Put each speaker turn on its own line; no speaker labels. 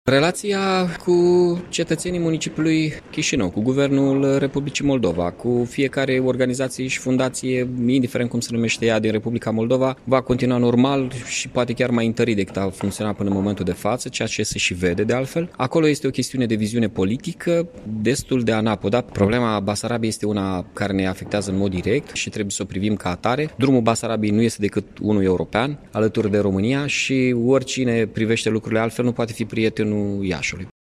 Relația cu cetățenii municipiului Chișinău, cu Guvernul Republicii Moldova, cu fiecare organizație și fundație, indiferent cum se numește ea, din Republica Moldova, va continua normal și poate chiar mai întărit decât a funcționat până în momentul de față, ceea ce se și vede de altfel. Acolo este o chestiune de viziune politică destul de anapoda. Problema Basarabiei este una care ne afectează în mod direct și trebuie să o privim ca atare. Drumul Basarabiei nu este decât unul european, alături de România, și oricine privește lucrurile altfel nu poate fi prietenul Iașului.